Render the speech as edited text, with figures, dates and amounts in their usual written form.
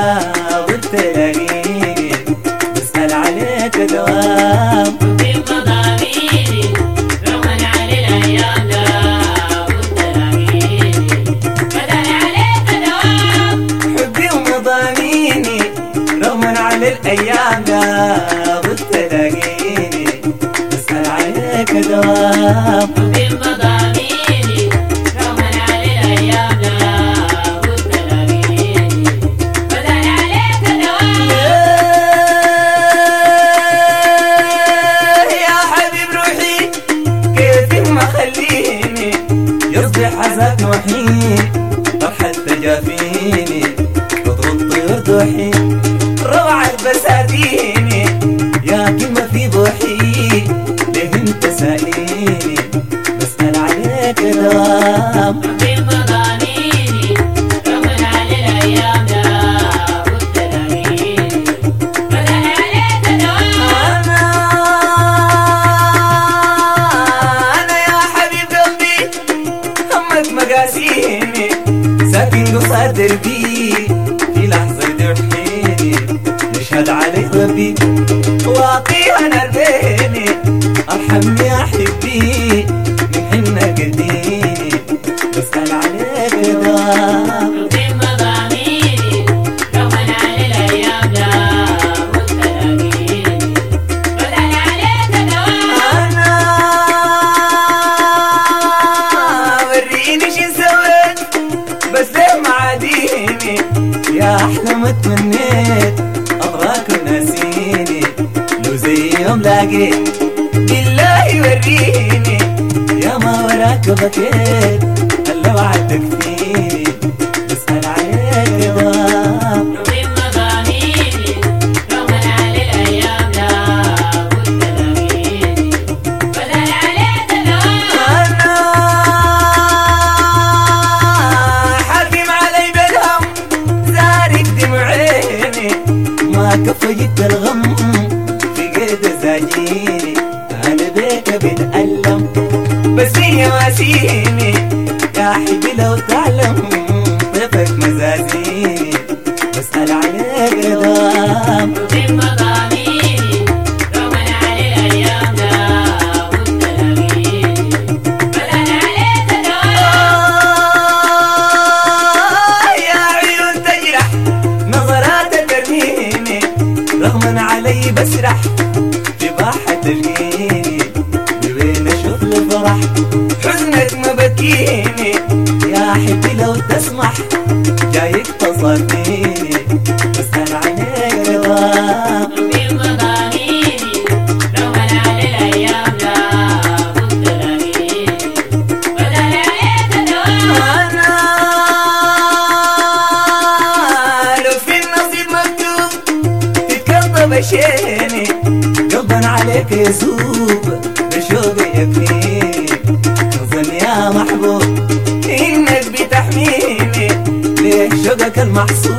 وانت تلاقيني بسأل عليك دوام. حبي مضاميني رغم على الأيام ده وانت تلاقيني بسأل عليك دوام. حبي ومضاميني رغم على الأيام ده وانت تلاقيني بسأل عليك دوام. حبي مضاميني رغم على الأيام ده وانت تلاقيني بسأل عليك دوام. يا حبيب روحي كيف ما خليني يصبح عزاك وحيد فرحة تجافيني تطرد طير دوحي روعة بساتيني يا كلمة في بوحي ليه انت سائليني بسأل عليك دوام. حبي مضاميني رغم على الأيام ده وانت تلاقيني بسأل عليك دوام. أنا يا حبيب قلبي همك مقاسيني ساكن قصاد دربي في لحظة يدحيني يشهد عليك ربي واقيها نربيني ارحمني يا حبي من حنا قديني بسأل عليك دوام. حبي مضاميني رغم على الأيام ده وانت تلاقيني بسأل عليك دوام. أنا وريني شو سويت بس ليه معاديني يا أحلى ما تمنيت أبغاك وناسيني لو زي يوم لاقيت بالله وريني يا ما وراك بكيت هلا وعدك فيني بسأل عليك دوام. حبي مضاميني رغم على الأيام ده وانت تلاقيني بسأل عليك دوام. أنا حاكم علي بالهم زارق دمع عيني ما كفيت الغم في قيد زاجيني أنا بيك بتألم بس هي واسيني يا حبي لو تعلم طيفك مزازيني بسأل عليك دوام. حبي مضاميني رغم على الأيام ده وانت تلاقيني بسأل عليك دوام. يا عيون تجرح نظرات ترميني رغم علي بسرح في باحة تلقيني بوين اشوف الفرح حزنك ما بكيني يا حبي لو تسمح جايك تصديني بسأل عليك دوام. حبي مضاميني رغم على الأيام ده وانت تلاقيني بسأل عليك دوام. أنا لو في النصيب مكتوب تتكضى بشيني قلبا عليك يسوب بشوقي يكفيني حزن يا محبوب إنك بتحميني ليه شوقك المحسوب